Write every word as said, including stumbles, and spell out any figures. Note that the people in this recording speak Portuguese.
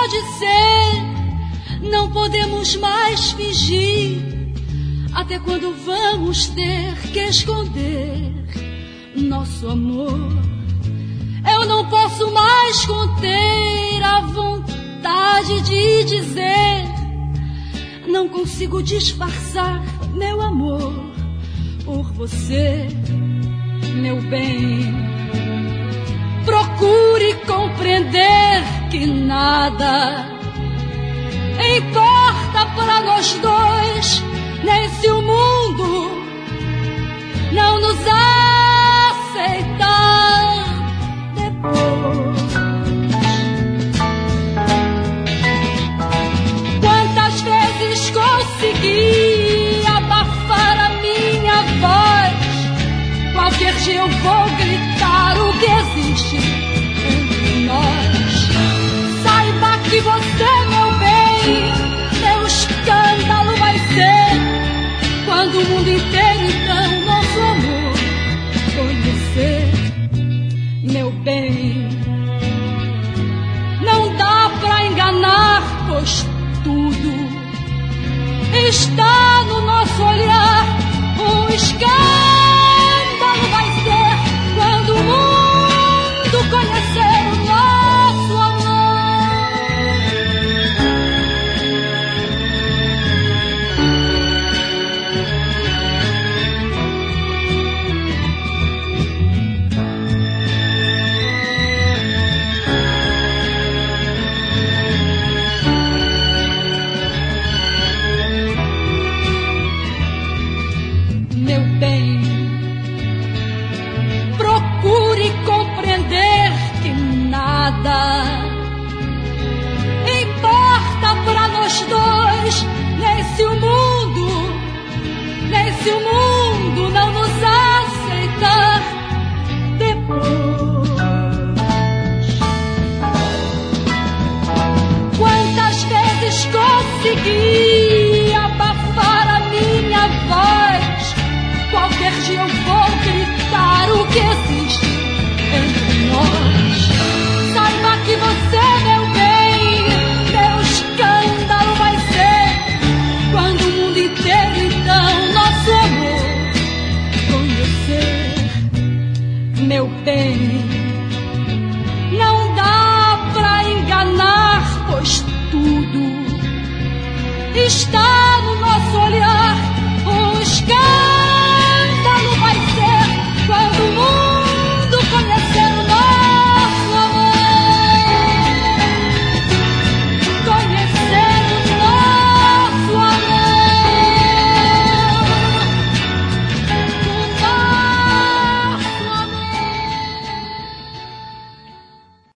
pode ser. Não podemos mais fingir. Até quando vamos ter que esconder nosso amor? Eu não posso mais conter a vontade de dizer. Não consigo disfarçar meu amor por você, meu bem. Procure compreender que nada importa para nós dois, nem se o mundo não nos aceitar depois. Quantas vezes consegui abafar a minha voz? Qualquer dia eu vou gritar o que existe entre nós. Saiba que você, meu bem, meu escândalo vai ser quando o mundo inteiro então nosso amor conhecer, meu bem. Não dá pra enganar, pois tudo está no nosso olhar. Um escândalo vai ser quando o mundo conhecer o nosso amor. Meu bem, procure compreender que nada importa para nós dois, nem se o mundo, nem se o mundo não nos aceitar depois. Quantas vezes consegui